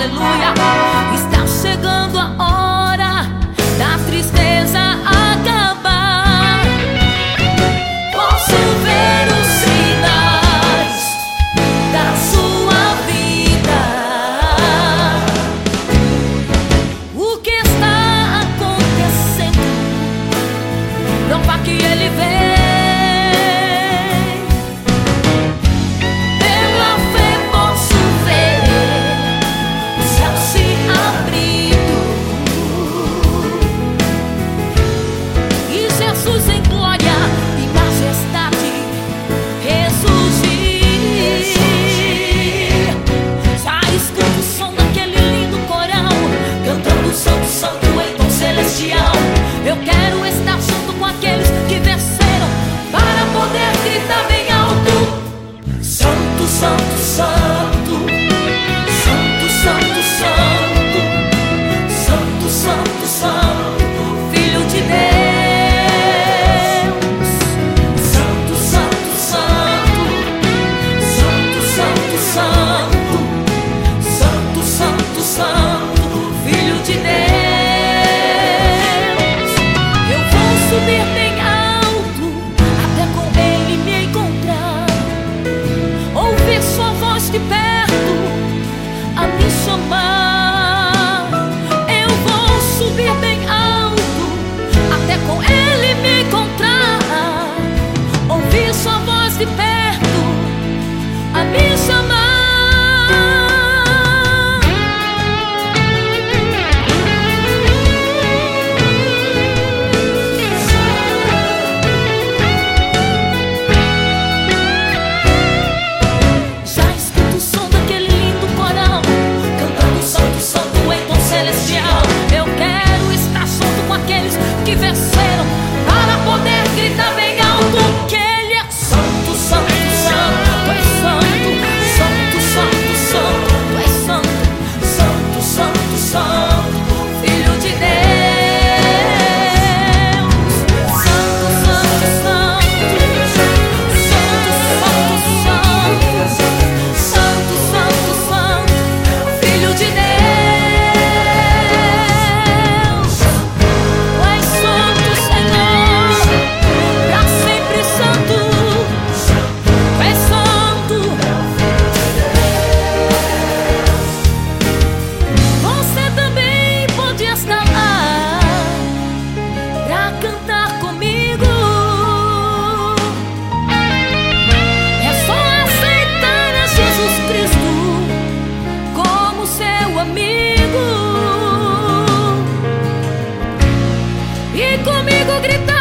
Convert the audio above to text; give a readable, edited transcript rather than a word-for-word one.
aleluia. Está chegando a hora da tristeza acabar. Posso ver os sinais da sua vida. O que está acontecendo prova que Ele vem. Jesus em glória e majestade ressurgir. Já escuto o som daquele lindo coral cantando Santo, Santo em tom celestial. Eu quero estar junto com aqueles que venceram para poder gritar bem alto: Santo, Santo, Santo, Santo, Santo, Santo, Santo, Santo, Santo, Filho de Deus. De perto a me chamar, eu vou subir bem alto até com Ele me encontrar. Ouvir sua voz de perto a me chamar. Eu quero estar junto com aqueles que venceram para poder gritar bem alto que Ele é Santo, Santo, Santo. Tu és Santo, Santo, Santo, Santo. Tu és Santo, Santo, Santo, Santo, Filho de Deus. Santo, Santo, Santo, Santo, Santo, Santo, Santo, Santo, Filho de Deus. Amigo, e comigo gritar.